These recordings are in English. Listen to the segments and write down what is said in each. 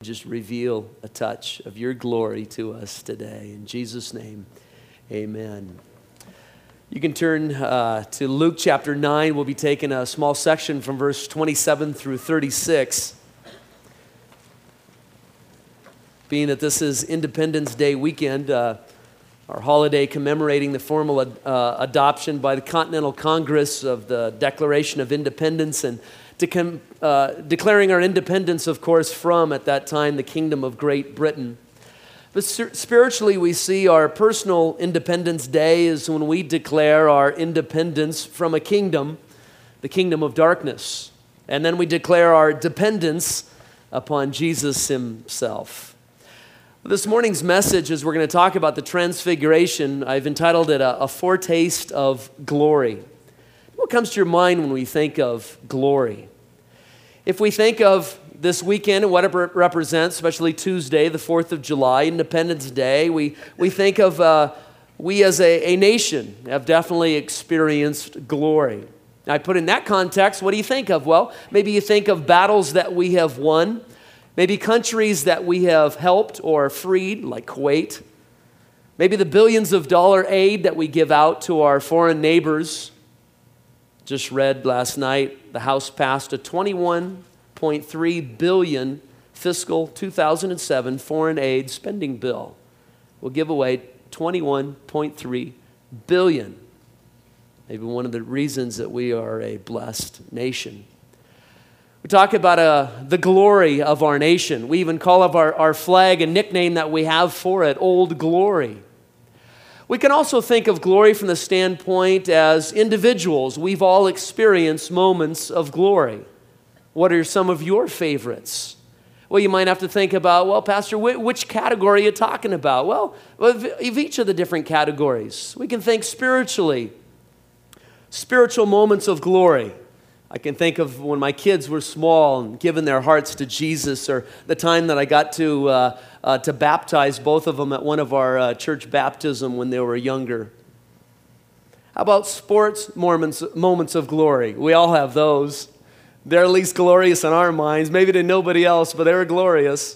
just reveal a touch of your glory to us today. In Jesus' name, amen. You can turn to Luke chapter 9. We'll be taking a small section from verse 27 through 36. Being that this is Independence Day weekend, our holiday commemorating the formal adoption by the Continental Congress of the Declaration of Independence, and declaring our independence, of course, from, at that time, the Kingdom of Great Britain. But spiritually, we see our personal Independence Day is when we declare our independence from a kingdom, the kingdom of darkness. And then we declare our dependence upon Jesus himself. This morning's message, as we're going to talk about the Transfiguration, I've entitled it a Foretaste of Glory. What comes to your mind when we think of glory? If we think of this weekend and what it represents, especially Tuesday, the 4th of July, Independence Day, we think of we as a nation have definitely experienced glory. Now, I put in that context, what do you think of? Well, maybe you think of battles that we have won, maybe countries that we have helped or freed, like Kuwait, maybe the billions of dollar aid that we give out to our foreign neighbors. Just read last night, the House passed a $21.3 billion fiscal 2007 foreign aid spending bill. We'll give away $21.3 billion. Maybe one of the reasons that we are a blessed nation. We talk about the glory of our nation. We even call our flag a nickname that we have for it, Old Glory. We can also think of glory from the standpoint as individuals. We've all experienced moments of glory. What are some of your favorites? Well, you might have to think about, well, Pastor, which category are you talking about? Well, of each of the different categories. We can think spiritually. Spiritual moments of glory. I can think of when my kids were small and given their hearts to Jesus, or the time that I got to baptize both of them at one of our church baptism when they were younger. How about sports moments of glory? We all have those. They're at least glorious in our minds, maybe to nobody else, but they were glorious.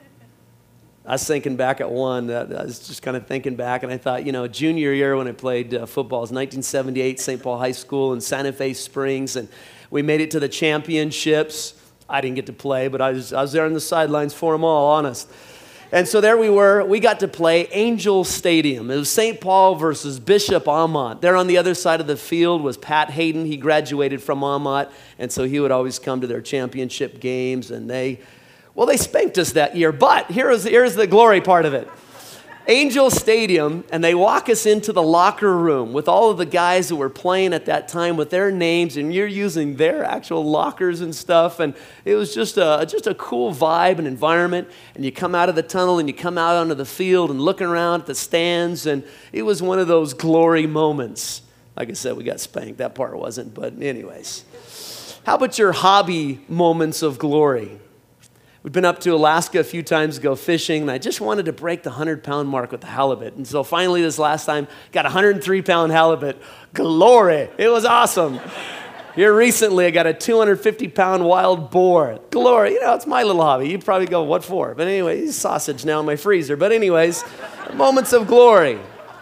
I was thinking back at one. I was just kind of thinking back, and I thought, junior year when I played football, it was 1978, St. Paul High School in Santa Fe Springs, and we made it to the championships. I didn't get to play, but I was there on the sidelines for them all, honest. And so there we were. We got to play Angel Stadium. It was St. Paul versus Bishop Amat. There on the other side of the field was Pat Hayden. He graduated from Amat, and so he would always come to their championship games, and they spanked us that year. But here's the glory part of it. Angel Stadium, and they walk us into the locker room with all of the guys that were playing at that time with their names, and you're using their actual lockers and stuff, and it was just a cool vibe and environment. And you come out of the tunnel and you come out onto the field and looking around at the stands, and it was one of those glory moments. Like I said, we got spanked. That part wasn't, but anyways. How about your hobby moments of glory? We've been up to Alaska a few times to go fishing, and I just wanted to break the 100-pound mark with the halibut. And so finally this last time, got a 103-pound halibut. Glory! It was awesome. Here recently, I got a 250-pound wild boar. Glory! It's my little hobby. You'd probably go, what for? But anyway, he's sausage now in my freezer. But anyways, moments of glory.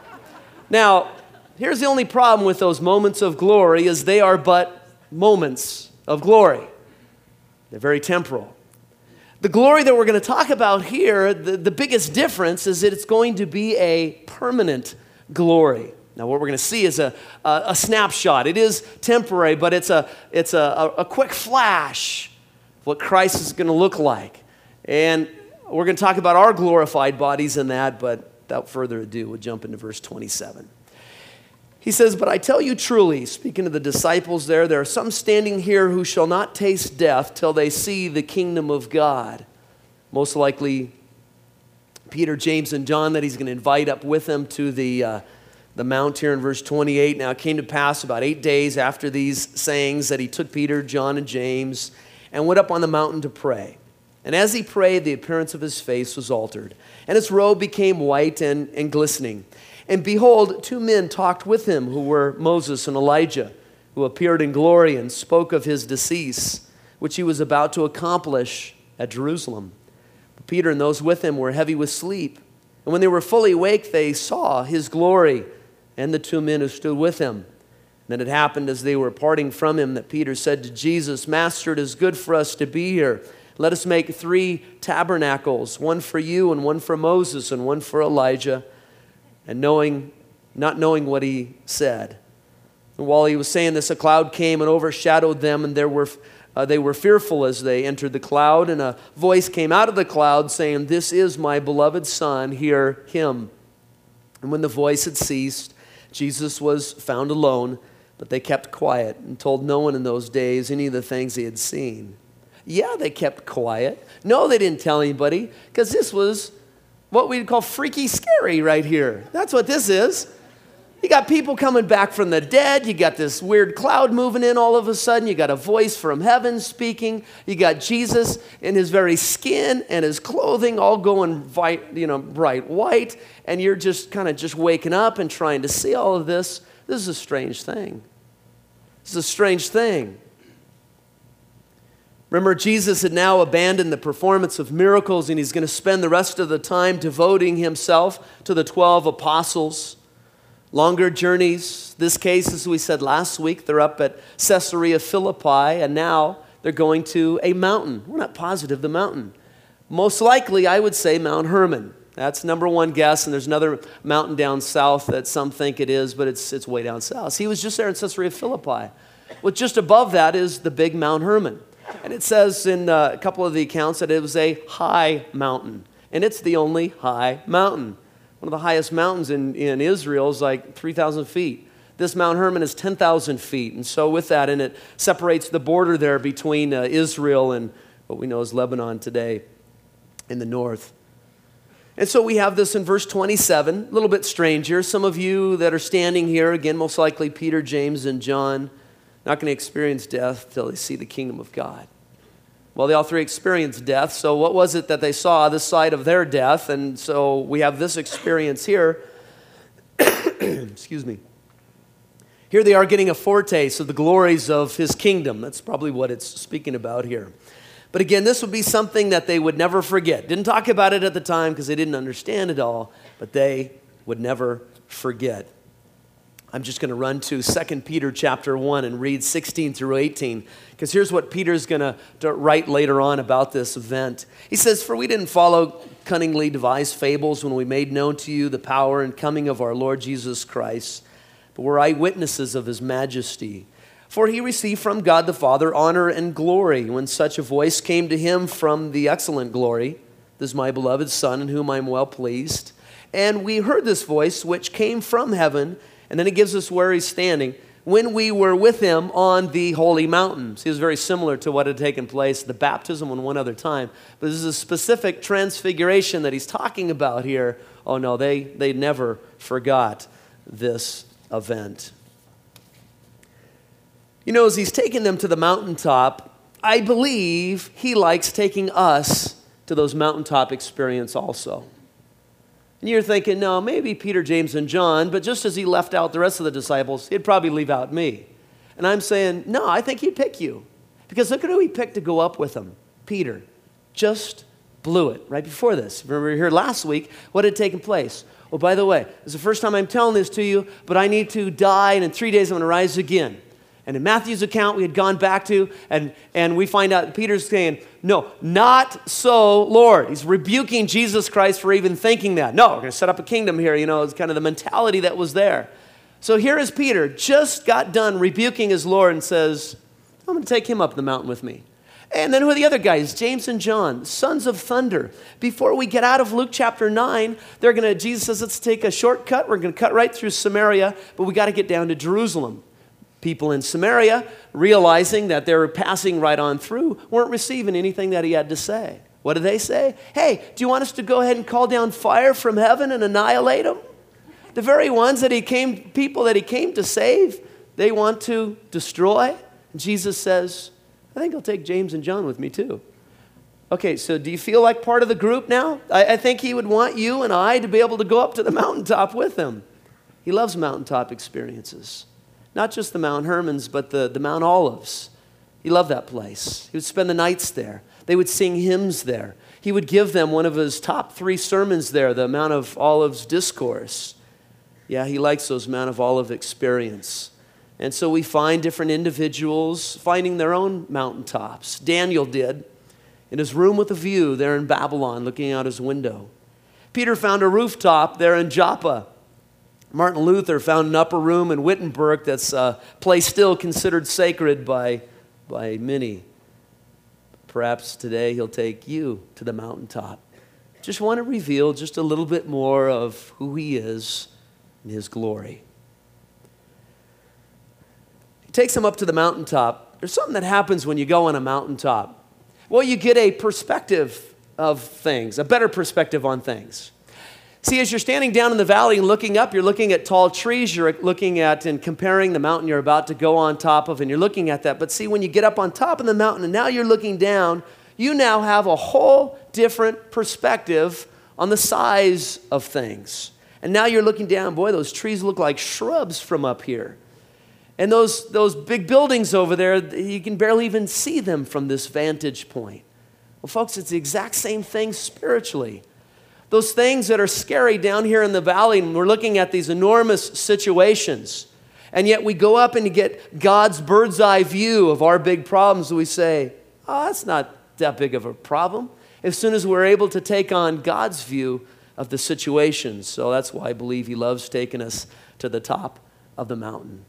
Now, here's the only problem with those moments of glory is they are but moments of glory. They're very temporal. The glory that we're going to talk about here, the biggest difference is that it's going to be a permanent glory. Now, what we're going to see is a snapshot. It is temporary, but it's a quick flash of what Christ is going to look like. And we're going to talk about our glorified bodies in that, but without further ado, we'll jump into verse 27. He says, "But I tell you truly," speaking to the disciples there are some standing here who shall not taste death till they see the kingdom of God. Most likely Peter, James, and John that he's going to invite up with him to the mount here in verse 28. "Now it came to pass about 8 days after these sayings that he took Peter, John, and James and went up on the mountain to pray. And as he prayed, the appearance of his face was altered, and his robe became white and glistening. And behold, 2 men talked with him, who were Moses and Elijah, who appeared in glory and spoke of his decease, which he was about to accomplish at Jerusalem. Peter and those with him were heavy with sleep. And when they were fully awake, they saw his glory and the two men who stood with him. And then it happened as they were parting from him that Peter said to Jesus, Master, it is good for us to be here. Let us make 3 tabernacles, one for you and one for Moses and one for Elijah. And not knowing what he said. And while he was saying this, a cloud came and overshadowed them, and they were fearful as they entered the cloud. And a voice came out of the cloud saying, This is my beloved Son, hear him. And when the voice had ceased, Jesus was found alone, but they kept quiet and told no one in those days any of the things they had seen. Yeah, they kept quiet. No, they didn't tell anybody, because this was what we'd call freaky scary right here. That's what this is. You got people coming back from the dead. You got this weird cloud moving in all of a sudden. You got a voice from heaven speaking. You got Jesus in his very skin and his clothing all going bright white. And you're just kind of just waking up and trying to see all of this. This is a strange thing. This is a strange thing. Remember, Jesus had now abandoned the performance of miracles, and he's going to spend the rest of the time devoting himself to the 12 apostles. Longer journeys. This case, as we said last week, they're up at Caesarea Philippi, and now they're going to a mountain. We're not positive the mountain. Most likely, I would say Mount Hermon. That's number one guess, and there's another mountain down south that some think it is, but it's way down south. He was just there in Caesarea Philippi. Well, just above that is the big Mount Hermon. And it says in a couple of the accounts that it was a high mountain, and it's the only high mountain. One of the highest mountains in Israel is like 3,000 feet. This Mount Hermon is 10,000 feet. And so with that, and it separates the border there between Israel and what we know as Lebanon today in the north. And so we have this in verse 27, a little bit stranger. Some of you that are standing here, again, most likely Peter, James, and John, not going to experience death till they see the kingdom of God. Well, they all 3 experienced death, so what was it that they saw this side of their death? And so we have this experience here. Excuse me. Here they are getting a foretaste of the glories of his kingdom. That's probably what it's speaking about here. But again, this would be something that they would never forget. Didn't talk about it at the time because they didn't understand it all, but they would never forget. I'm just going to run to 2 Peter chapter 1 and read 16 through 18, because here's what Peter's going to write later on about this event. He says, For we didn't follow cunningly devised fables when we made known to you the power and coming of our Lord Jesus Christ, but were eyewitnesses of his majesty. For he received from God the Father honor and glory when such a voice came to him from the excellent glory, This is my beloved Son in whom I am well pleased. And we heard this voice which came from heaven. And then it gives us where he's standing. When we were with him on the holy mountains. He was very similar to what had taken place, the baptism and one other time. But this is a specific transfiguration that he's talking about here. Oh no, they never forgot this event. You know, as he's taking them to the mountaintop, I believe he likes taking us to those mountaintop experiences also. And you're thinking, no, maybe Peter, James, and John, but just as he left out the rest of the disciples, he'd probably leave out me. And I'm saying, no, I think he'd pick you. Because look at who he picked to go up with him. Peter just blew it right before this. Remember here last week, what had taken place? Oh, by the way, this is the first time I'm telling this to you, but I need to die, and in 3 days I'm going to rise again. And in Matthew's account, we had gone back to, and we find out Peter's saying, no, not so, Lord. He's rebuking Jesus Christ for even thinking that. No, we're going to set up a kingdom here. You know, it's kind of the mentality that was there. So here is Peter, just got done rebuking his Lord and says, I'm going to take him up the mountain with me. And then who are the other guys? James and John, sons of thunder. Before we get out of Luke chapter 9, Jesus says, let's take a shortcut. We're going to cut right through Samaria, but we got to get down to Jerusalem. People in Samaria, realizing that they were passing right on through, weren't receiving anything that he had to say. What did they say? Hey, do you want us to go ahead and call down fire from heaven and annihilate them? The very ones that people that he came to save, they want to destroy. And Jesus says, I think I'll take James and John with me too. Okay, so do you feel like part of the group now? I think he would want you and I to be able to go up to the mountaintop with him. He loves mountaintop experiences. Not just the Mount Hermons, but the Mount Olives. He loved that place. He would spend the nights there. They would sing hymns there. He would give them one of his top 3 sermons there, the Mount of Olives Discourse. Yeah, he likes those Mount of Olive experience. And so we find different individuals finding their own mountaintops. Daniel did, in his room with a view there in Babylon, looking out his window. Peter found a rooftop there in Joppa. Martin Luther found an upper room in Wittenberg that's a place still considered sacred by many. Perhaps today he'll take you to the mountaintop. Just want to reveal just a little bit more of who he is in his glory. He takes him up to the mountaintop. There's something that happens when you go on a mountaintop. Well, you get a perspective of things, a better perspective on things. See, as you're standing down in the valley and looking up, you're looking at tall trees, you're looking at and comparing the mountain you're about to go on top of, and you're looking at that. But see, when you get up on top of the mountain and now you're looking down, you now have a whole different perspective on the size of things. And now you're looking down, boy, those trees look like shrubs from up here. And those big buildings over there, you can barely even see them from this vantage point. Well, folks, it's the exact same thing spiritually. Those things that are scary down here in the valley, and we're looking at these enormous situations, and yet we go up and you get God's bird's eye view of our big problems, and we say, oh, that's not that big of a problem. As soon as we're able to take on God's view of the situations. So that's why I believe he loves taking us to the top of the mountain.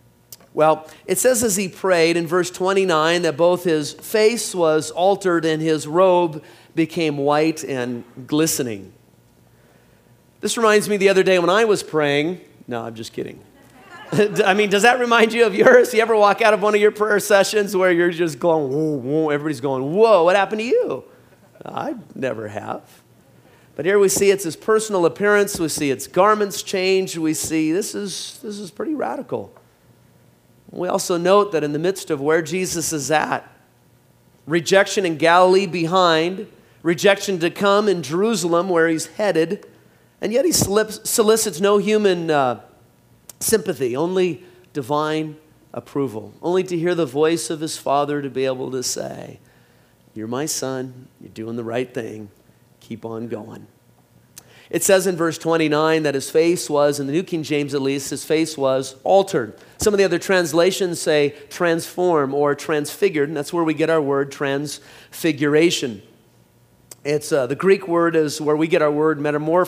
Well, it says as he prayed in verse 29 that both his face was altered and his robe became white and glistening. This reminds me the other day when I was praying. No, I'm just kidding. I mean, does that remind you of yours? You ever walk out of one of your prayer sessions where you're just going, whoa, whoa, everybody's going, whoa, what happened to you? I never have. But here we see it's his personal appearance. We see its garments change. We see this is pretty radical. We also note that in the midst of where Jesus is at, rejection in Galilee behind, rejection to come in Jerusalem where he's headed, and yet he solicits no human sympathy, only divine approval, only to hear the voice of his Father to be able to say, you're my son, you're doing the right thing, keep on going. It says in verse 29 that his face was, in the New King James at least, his face was altered. Some of the other translations say transform or transfigured, and that's where we get our word transfiguration. It's the Greek word is where we get our word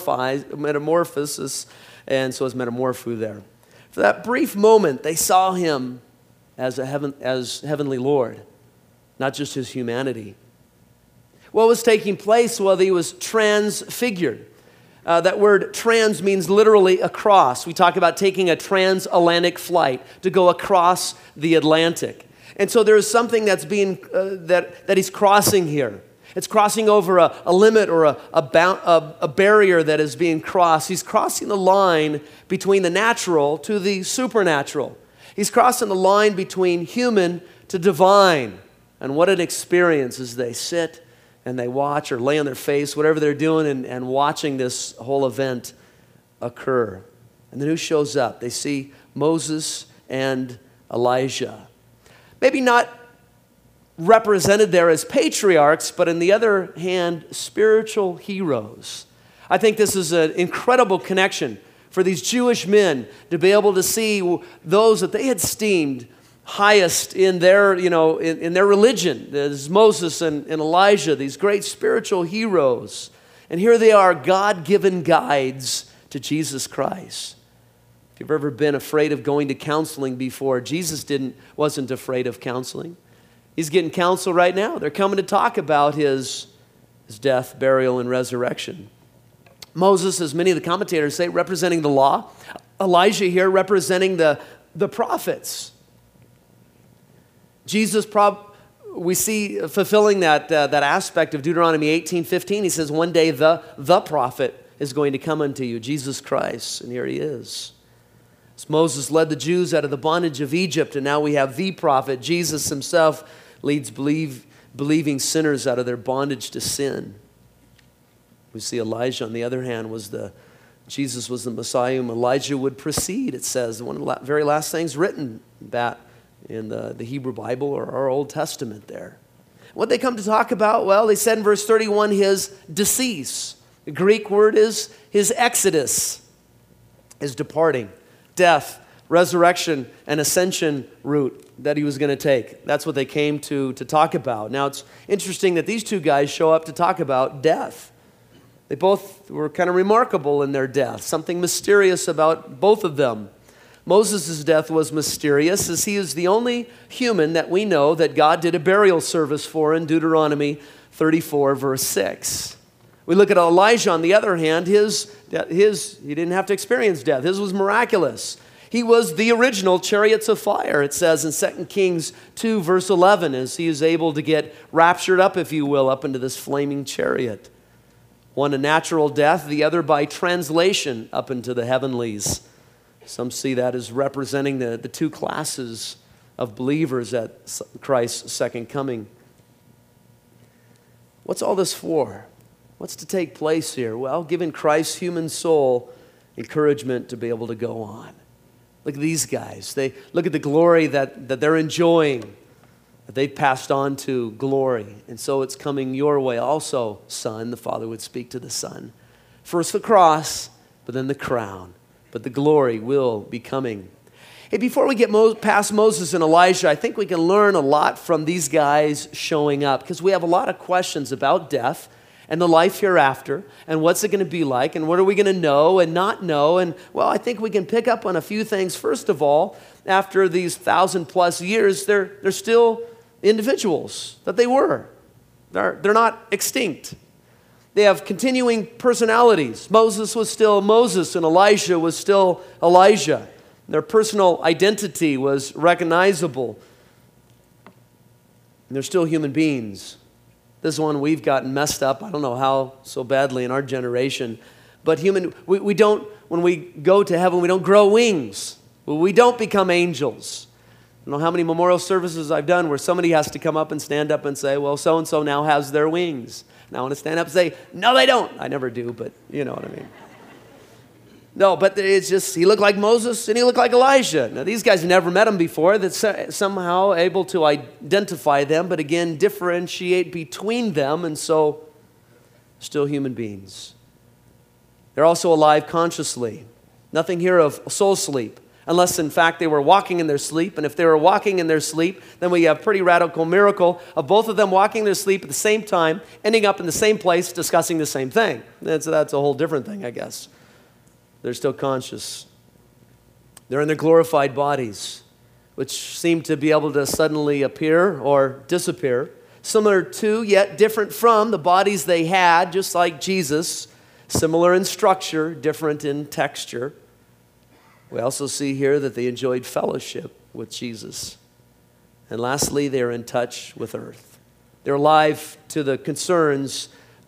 metamorphosis, and so is metamorpho there. For that brief moment, they saw him as heavenly Lord, not just his humanity. What was taking place? Well, he was transfigured. That word trans means literally across. We talk about taking a transatlantic flight to go across the Atlantic. And so there is something that's being that he's crossing here. It's crossing over a limit or a barrier that is being crossed. He's crossing the line between the natural to the supernatural. He's crossing the line between human to divine. And what an experience as they sit and they watch or lay on their face, whatever they're doing, and watching this whole event occur. And then who shows up? They see Moses and Elijah. Maybe not represented there as patriarchs, but on the other hand, spiritual heroes. I think this is an incredible connection for these Jewish men to be able to see those that they had esteemed highest in their, in their religion. There's Moses and Elijah, these great spiritual heroes. And here they are, God-given guides to Jesus Christ. If you've ever been afraid of going to counseling before, Jesus wasn't afraid of counseling. He's getting counsel right now. They're coming to talk about his death, burial, and resurrection. Moses, as many of the commentators say, representing the law. Elijah here representing the prophets. Jesus, we see fulfilling that aspect of Deuteronomy 18:15. He says, one day the prophet is going to come unto you, Jesus Christ. And here he is. As Moses led the Jews out of the bondage of Egypt, and now we have the prophet. Jesus himself leads believing sinners out of their bondage to sin. We see Elijah, on the other hand, Jesus was the Messiah whom Elijah would precede, it says. One of the very last things written that in the Hebrew Bible or our Old Testament there. What they come to talk about, well, they said in verse 31, his decease. The Greek word is his exodus, his departing, death, resurrection, and ascension route that he was going to take. That's what they came to talk about. Now, it's interesting that these two guys show up to talk about death. They both were kind of remarkable in their death, something mysterious about both of them. Moses' death was mysterious, as he is the only human that we know that God did a burial service for in Deuteronomy 34, verse 6. We look at Elijah, on the other hand, he didn't have to experience death. His was miraculous. He was the original chariots of fire, it says in 2 Kings 2, verse 11, as he is able to get raptured up, if you will, up into this flaming chariot. One a natural death, the other by translation up into the heavenlies. Some see that as representing the two classes of believers at Christ's second coming. What's all this for? What's to take place here? Well, giving Christ's human soul encouragement to be able to go on. Look at these guys. They look at the glory that they're enjoying, that they've passed on to glory. And so it's coming your way also, son. The Father would speak to the Son. First the cross, but then the crown. But the glory will be coming. Hey, before we get past Moses and Elijah, I think we can learn a lot from these guys showing up, because we have a lot of questions about death and the life hereafter, and what's it going to be like, and what are we going to know and not know. And, well, I think we can pick up on a few things. First of all, after these 1,000+ years, they're still individuals that they were. They're not extinct. They have continuing personalities. Moses was still Moses, and Elijah was still Elijah. Their personal identity was recognizable. And they're still human beings. This one we've gotten messed up, I don't know how so badly in our generation. But we don't, when we go to heaven, we don't grow wings. We don't become angels. I don't know how many memorial services I've done where somebody has to come up and stand up and say, well, so-and-so now has their wings. And I want to stand up and say, no, they don't. I never do, but you know what I mean. No, but it's just, he looked like Moses and he looked like Elijah. Now, these guys never met him before. That's somehow able to identify them, but again, differentiate between them, and so still human beings. They're also alive consciously. Nothing here of soul sleep, unless in fact they were walking in their sleep. And if they were walking in their sleep, then we have a pretty radical miracle of both of them walking in their sleep at the same time, ending up in the same place, discussing the same thing. That's a whole different thing, I guess. They're still conscious. They're in their glorified bodies, which seem to be able to suddenly appear or disappear, similar to, yet different from, the bodies they had, just like Jesus, similar in structure, different in texture. We also see here that they enjoyed fellowship with Jesus. And lastly, they are in touch with earth. They're alive to the concerns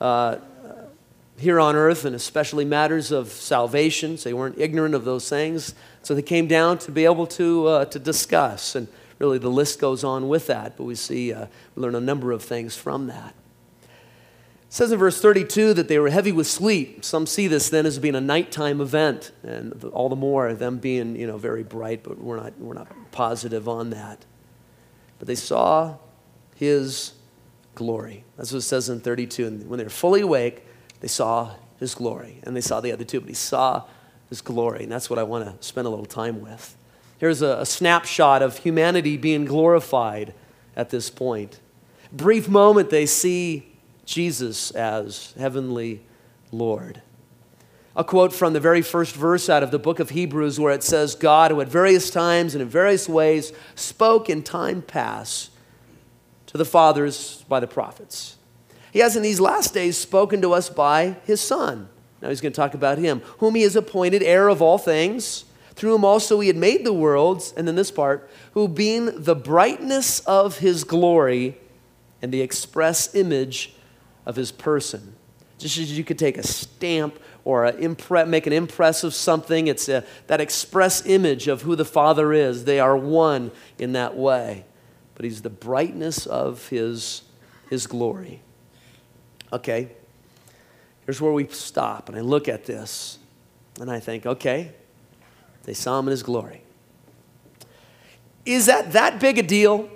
here on earth, and especially matters of salvation. So they weren't ignorant of those things. So they came down to be able to discuss. And really the list goes on with that. But we learn a number of things from that. It says in verse 32 that they were heavy with sleep. Some see this then as being a nighttime event, and all the more them being very bright, but we're not positive on that. But they saw his glory. That's what it says in 32. And when they were fully awake, they saw his glory. And they saw the other two, but he saw his glory. And that's what I want to spend a little time with. Here's a snapshot of humanity being glorified at this point. Brief moment, they see Jesus as heavenly Lord. A quote from the very first verse out of the book of Hebrews, where it says, God, who at various times and in various ways spoke in time past to the fathers by the prophets. He has in these last days spoken to us by his Son. Now he's going to talk about him, whom he has appointed heir of all things, through whom also he had made the worlds, and then this part, who being the brightness of his glory and the express image of his person. Just as you could take a stamp or make an impress of something, it's that express image of who the Father is. They are one in that way. But he's the brightness of his glory. Okay, here's where we stop, and I look at this, and I think, okay, they saw him in his glory. Is that big a deal?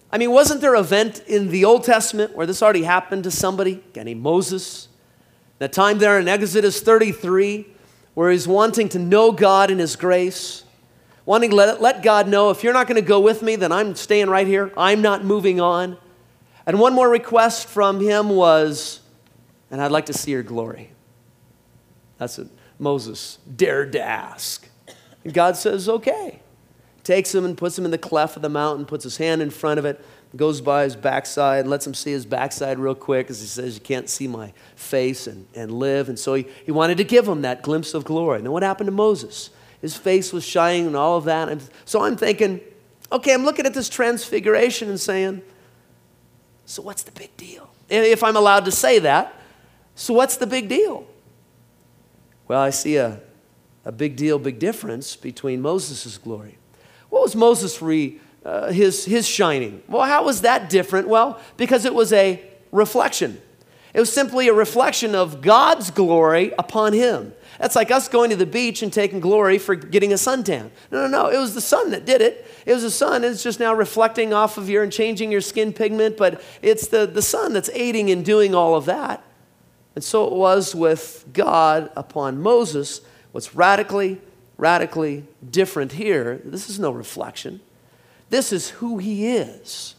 I mean, wasn't there an event in the Old Testament where this already happened to somebody, a guy named Moses? That time there in Exodus 33, where he's wanting to know God in his grace, wanting to let God know, if you're not going to go with me, then I'm staying right here. I'm not moving on. And one more request from him was, and I'd like to see your glory. That's what Moses dared to ask. And God says, okay. Takes him and puts him in the cleft of the mountain, puts his hand in front of it, goes by his backside, lets him see his backside real quick, because he says, you can't see my face and live. And so he wanted to give him that glimpse of glory. And then what happened to Moses? His face was shining and all of that. And so I'm thinking, okay, I'm looking at this transfiguration and saying, so what's the big deal? If I'm allowed to say that, so what's the big deal? Well, I see a big deal, big difference between Moses' glory. What was Moses' his shining? Well, how was that different? Well, because it was a reflection. It was simply a reflection of God's glory upon him. That's like us going to the beach and taking glory for getting a suntan. No. It was the sun that did it. It was the sun. It's just now reflecting off of you and changing your skin pigment, but it's the sun that's aiding in doing all of that. And so it was with God upon Moses. What's radically different here, this is no reflection. This is who he is.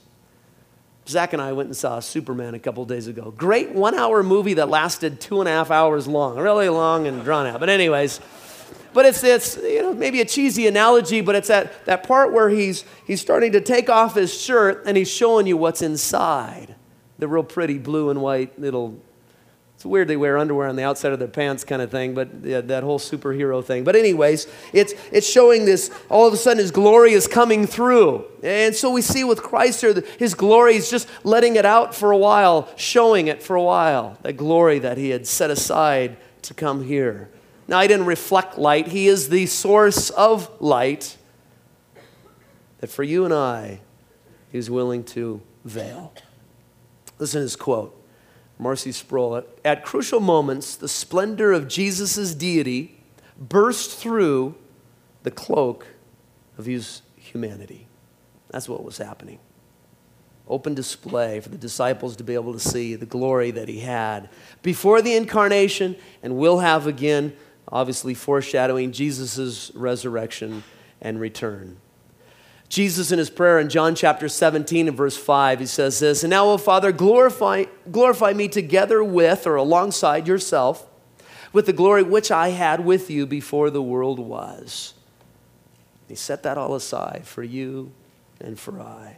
Zach and I went and saw Superman a couple days ago. Great 1-hour movie that lasted 2.5 hours long. Really long and drawn out. But anyways, but it's maybe a cheesy analogy, but it's that part where he's starting to take off his shirt and he's showing you what's inside. The real pretty blue and white little. It's weird they wear underwear on the outside of their pants kind of thing, but yeah, that whole superhero thing. But anyways, it's showing this, all of a sudden his glory is coming through. And so we see with Christ here, his glory is just letting it out for a while, showing it for a while, that glory that he had set aside to come here. Now, he didn't reflect light. He is the source of light that for you and I, he was willing to veil. Listen to this quote. Marcy Sproul, at crucial moments, the splendor of Jesus' deity burst through the cloak of his humanity. That's what was happening. Open display for the disciples to be able to see the glory that he had before the incarnation and will have again, obviously foreshadowing Jesus' resurrection and return. Jesus in his prayer in John chapter 17 and verse 5, he says this, and now, O Father, glorify me together with or alongside yourself with the glory which I had with you before the world was. He set that all aside for you and for I.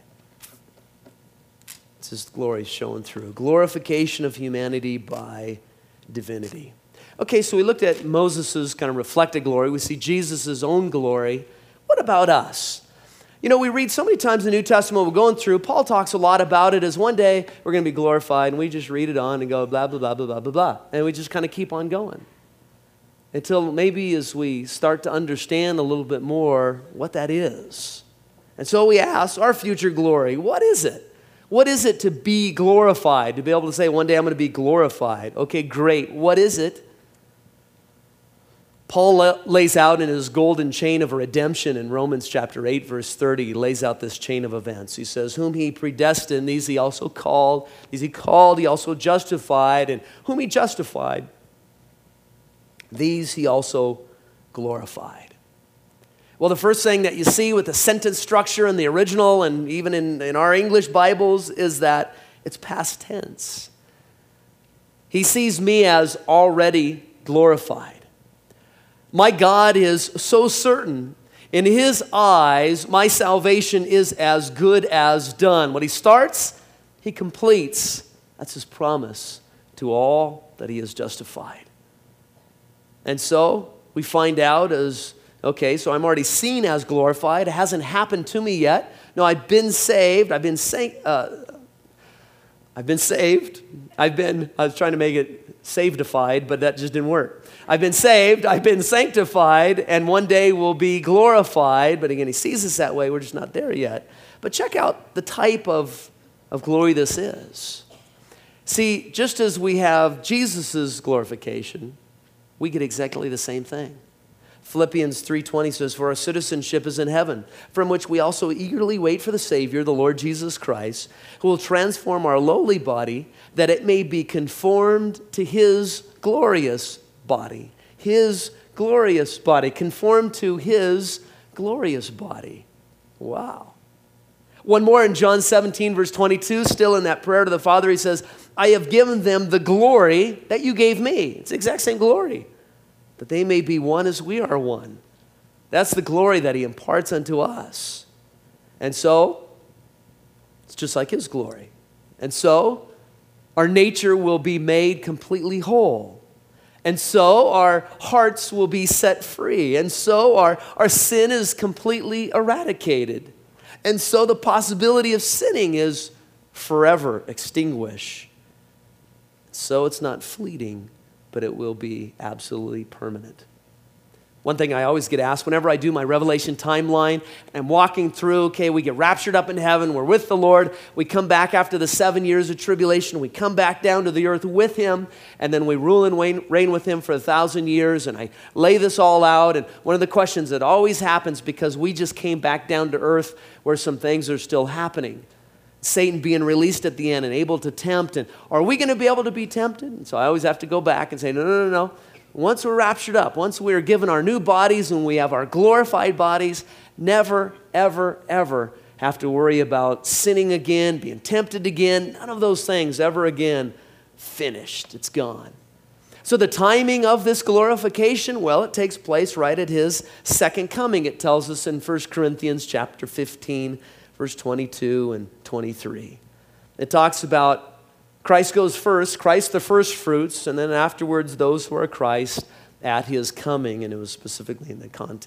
It's his glory shown through. Glorification of humanity by divinity. Okay, so we looked at Moses' kind of reflected glory. We see Jesus' own glory. What about us? You know, we read so many times in the New Testament, we're going through, Paul talks a lot about it as one day we're going to be glorified, and we just read it on and go blah, blah, blah, blah, blah, blah, blah. And we just kind of keep on going until maybe as we start to understand a little bit more what that is. And so we ask our future glory, what is it? What is it to be glorified? To be able to say, one day I'm going to be glorified. Okay, great. What is it? Paul lays out in his golden chain of redemption in Romans chapter 8, verse 30. He lays out this chain of events. He says, whom he predestined, these he also called. These he called, he also justified. And whom he justified, these he also glorified. Well, the first thing that you see with the sentence structure in the original and even in our English Bibles is that it's past tense. He sees me as already glorified. My God is so certain. In his eyes, my salvation is as good as done. When he starts, he completes. That's his promise to all that he has justified. And so we find out as, okay, so I'm already seen as glorified. It hasn't happened to me yet. No, I've been saved. I was trying to make it savedified, but that just didn't work. I've been saved, I've been sanctified, and one day we'll be glorified. But again, he sees us that way. We're just not there yet. But check out the type of glory this is. See, just as we have Jesus' glorification, we get exactly the same thing. Philippians 3:20 says, "For our citizenship is in heaven, from which we also eagerly wait for the Savior, the Lord Jesus Christ, who will transform our lowly body, that it may be conformed to His glorious body." His glorious body, conformed to His glorious body. Wow. One more in John 17, verse 22, still in that prayer to the Father, He says, "I have given them the glory that you gave me." It's the exact same glory. "That they may be one as we are one." That's the glory that He imparts unto us. And so, it's just like His glory. And so, our nature will be made completely whole. And so, our hearts will be set free. And so, our sin is completely eradicated. And so, the possibility of sinning is forever extinguished. So, it's not fleeting, but it will be absolutely permanent. One thing I always get asked whenever I do my Revelation timeline, I'm walking through, okay, we get raptured up in heaven, we're with the Lord, we come back after the 7 years of tribulation, we come back down to the earth with Him, and then we rule and reign with Him for 1,000 years, and I lay this all out, and one of the questions that always happens, because we just came back down to earth where some things are still happening, Satan being released at the end and able to tempt, and are we going to be able to be tempted? And so I always have to go back and say, no. Once we're raptured up, once we are given our new bodies and we have our glorified bodies, never, ever, ever have to worry about sinning again, being tempted again. None of those things ever again. Finished. It's gone. So the timing of this glorification, well, it takes place right at His second coming. It tells us in 1 Corinthians chapter 15, verse 22 and 23. It talks about Christ goes first, Christ the first fruits, and then afterwards those who are Christ at His coming, and it was specifically in the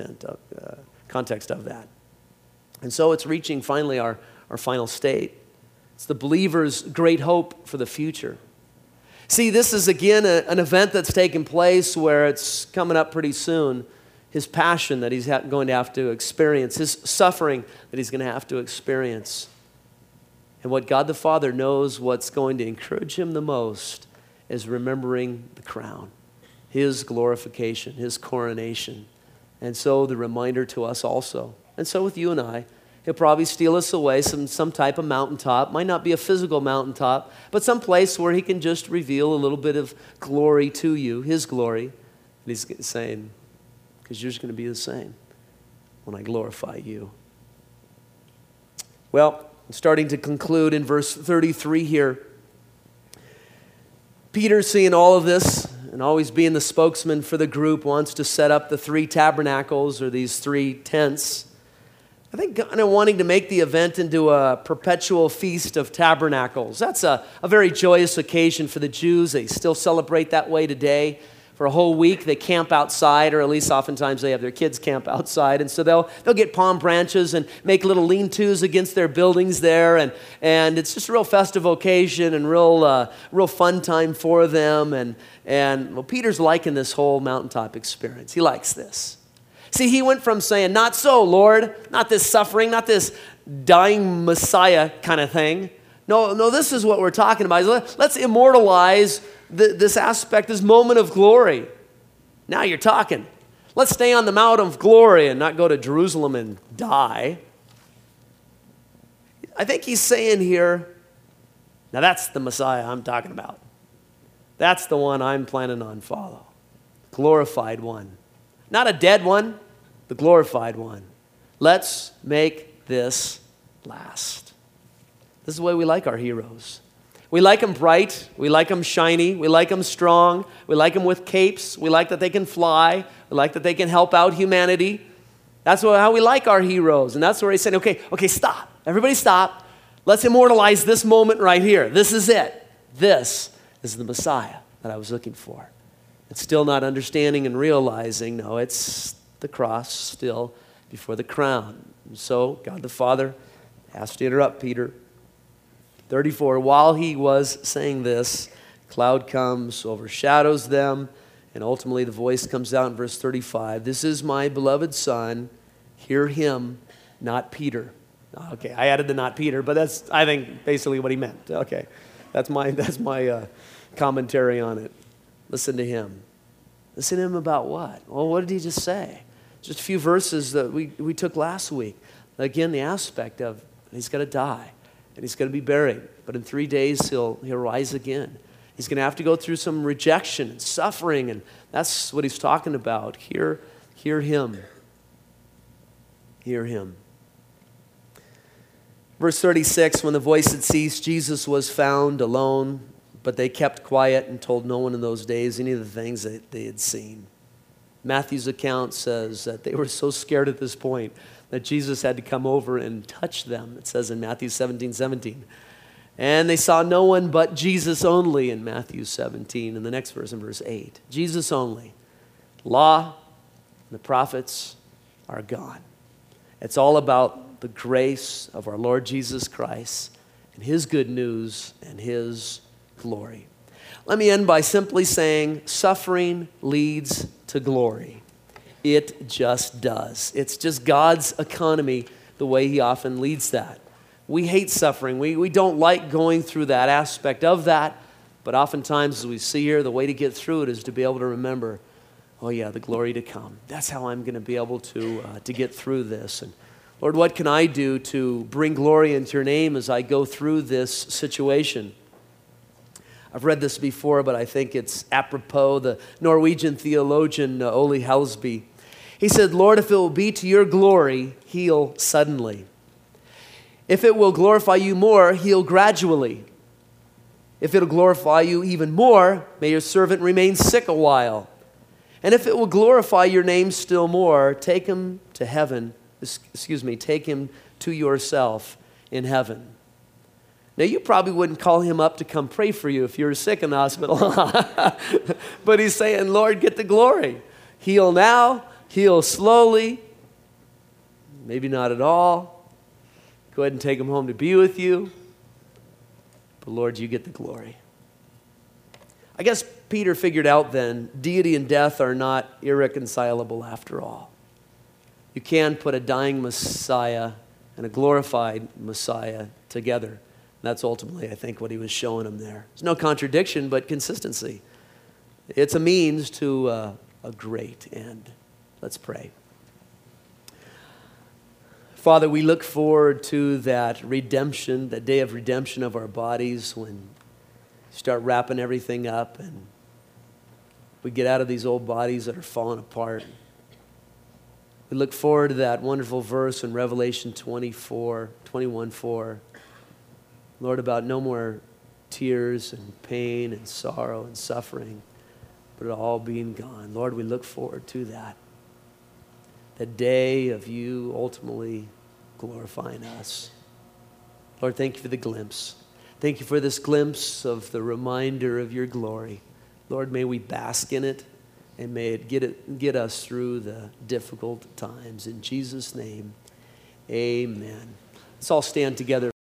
context of that. And so it's reaching finally our final state. It's the believer's great hope for the future. See, this is again an event that's taking place where it's coming up pretty soon. His passion that He's going to have to experience, His suffering that He's going to have to experience. And what God the Father knows what's going to encourage Him the most is remembering the crown, His glorification, His coronation. And so the reminder to us also. And so with you and I, He'll probably steal us away some type of mountaintop. Might not be a physical mountaintop, but some place where He can just reveal a little bit of glory to you, His glory. And He's saying, because you're just going to be the same when I glorify you. Well, I'm starting to conclude in verse 33 here. Peter, seeing all of this and always being the spokesman for the group, wants to set up the 3 tabernacles, or these 3 tents. I think kind of wanting to make the event into a perpetual feast of tabernacles. That's a very joyous occasion for the Jews. They still celebrate that way today. For a whole week, they camp outside, or at least oftentimes they have their kids camp outside. And so they'll get palm branches and make little lean-tos against their buildings there. And it's just a real festive occasion and real fun time for them. And well, Peter's liking this whole mountaintop experience. He likes this. See, he went from saying, "Not so, Lord," not this suffering, not this dying Messiah kind of thing. No, this is what we're talking about. Let's immortalize this aspect, this moment of glory. Now you're talking. Let's stay on the Mount of Glory and not go to Jerusalem and die. I think he's saying here, now that's the Messiah I'm talking about. That's the one I'm planning on follow. Glorified one. Not a dead one, the glorified one. Let's make this last. This is the way we like our heroes. We like them bright. We like them shiny. We like them strong. We like them with capes. We like that they can fly. We like that they can help out humanity. That's how we like our heroes. And that's where he's saying, okay, stop. Everybody stop. Let's immortalize this moment right here. This is it. This is the Messiah that I was looking for. It's still not understanding and realizing, no, it's the cross still before the crown. And so God the Father has to interrupt Peter. 34, while he was saying this, cloud comes, overshadows them, and ultimately the voice comes out in verse 35. "This is my beloved Son, hear Him, not Peter." Okay, I added the "not Peter," but that's, I think, basically what he meant. Okay, that's my commentary on it. Listen to Him. Listen to him about what? Well, what did he just say? Just a few verses that we took last week. Again, the aspect of he's going to die and he's going to be buried. But in 3 days, he'll rise again. He's going to have to go through some rejection and suffering, and that's what he's talking about. Hear him. Hear him. Verse 36, when the voice had ceased, Jesus was found alone, but they kept quiet and told no one in those days any of the things that they had seen. Matthew's account says that they were so scared at this point that Jesus had to come over and touch them. It says in Matthew 17:17. And they saw no one but Jesus only in Matthew 17. And the next verse in verse 8. Jesus only. Law and the prophets are gone. It's all about the grace of our Lord Jesus Christ and his good news and his glory. Let me end by simply saying suffering leads to glory. It just does. It's just God's economy, the way he often leads that. We hate suffering. We don't like going through that aspect of that. But oftentimes, as we see here, the way to get through it is to be able to remember, oh yeah, the glory to come. That's how I'm going to be able to get through this. And Lord, what can I do to bring glory into your name as I go through this situation? I've read this before, but I think it's apropos. The Norwegian theologian Ole Helsby, he said, Lord, if it will be to your glory, heal suddenly. If it will glorify you more, heal gradually. If it will glorify you even more, may your servant remain sick a while. And if it will glorify your name still more, take him to heaven. Take him to yourself in heaven. Now, you probably wouldn't call him up to come pray for you if you were sick in the hospital. But he's saying, Lord, get the glory. Heal now, heal slowly, maybe not at all. Go ahead and take him home to be with you. But Lord, you get the glory. I guess Peter figured out then, deity and death are not irreconcilable after all. You can put a dying Messiah and a glorified Messiah together. And that's ultimately, I think, what he was showing them there. There's no contradiction, but consistency. It's a means to a great end. Let's pray. Father, we look forward to that redemption, that day of redemption of our bodies when you start wrapping everything up and we get out of these old bodies that are falling apart. We look forward to that wonderful verse in Revelation 21:4, Lord, about no more tears and pain and sorrow and suffering, but it all being gone. Lord, we look forward to that. The day of you ultimately glorifying us. Lord, thank you for the glimpse. Thank you for this glimpse of the reminder of your glory. Lord, may we bask in it, and may it get us through the difficult times. In Jesus' name, amen. Let's all stand together.